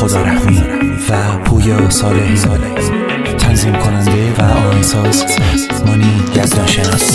خدا رحمی و پویا صالحی، تنظیم کننده و آهنگساز مانی یزدانشناس.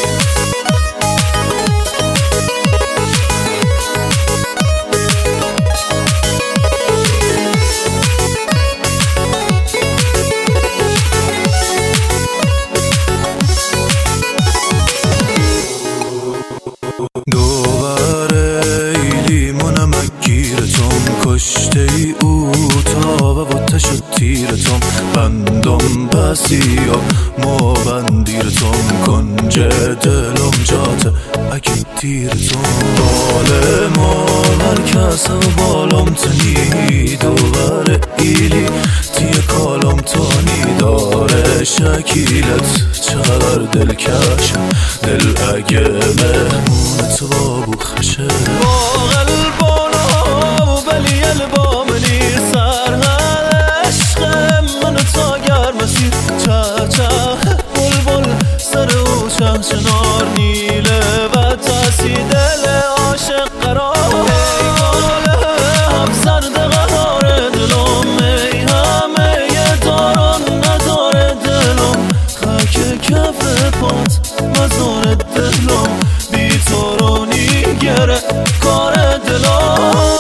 دوباره ایلیمونم گیرتم، کشته ای او تا و آتش و تیرتم، بندم بسیا ما بندیرتم، کنج دلم جاته اگه تیرتم، بال ما مرکز بالم تنی، دوباره ایلی تیه کالم تانی داره، شکیلت چقدر دلکش دل اگه مهمونت بابو خشه، با قلبانا ولی البام نیر سر عشق من تا گر مسیر، چه چه بلبل سر او چه شنار نیله و تاسی دل عاشق قرار، ای گاله هم سرد قرار دلم، ای همه داران نداره دلم، خاک کف پات مزار دلم، بی تو رو نیگره کار دلم.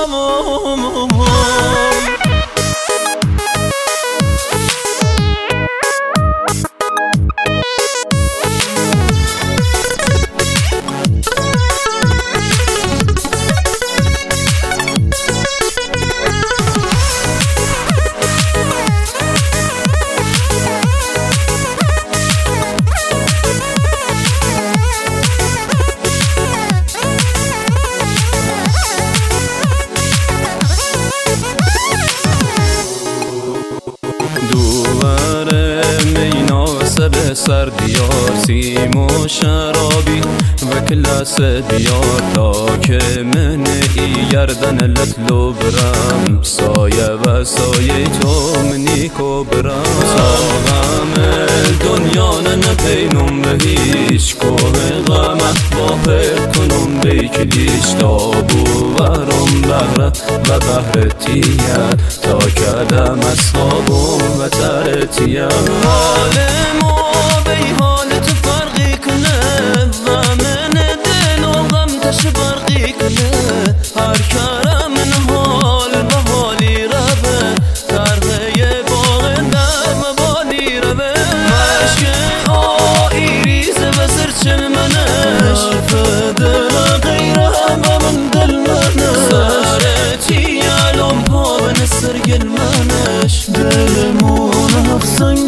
به سر دیار سیم و شرابی و کلاس بیار، تا که من ای گردن لطلو برم، سایه و سایه تو منی کو برم، ساغم دنیا نپینم به هیچ کوه غمت با پر کنم بیکلیش، تابو ورم بهره و بهرتیت تا کدم اصحابم و ترتیت، بی حالت فرقی کنه و من دل و غم تش برقی کنه، هر کرم من حال به حالی ربه، ترغه باغ نم بالی ربه، مشک آئی ریزه و سرچن منش، حرف دل غیره و من دل منش، سرتی علم پا به نسر گل منش، دلمون افسنگ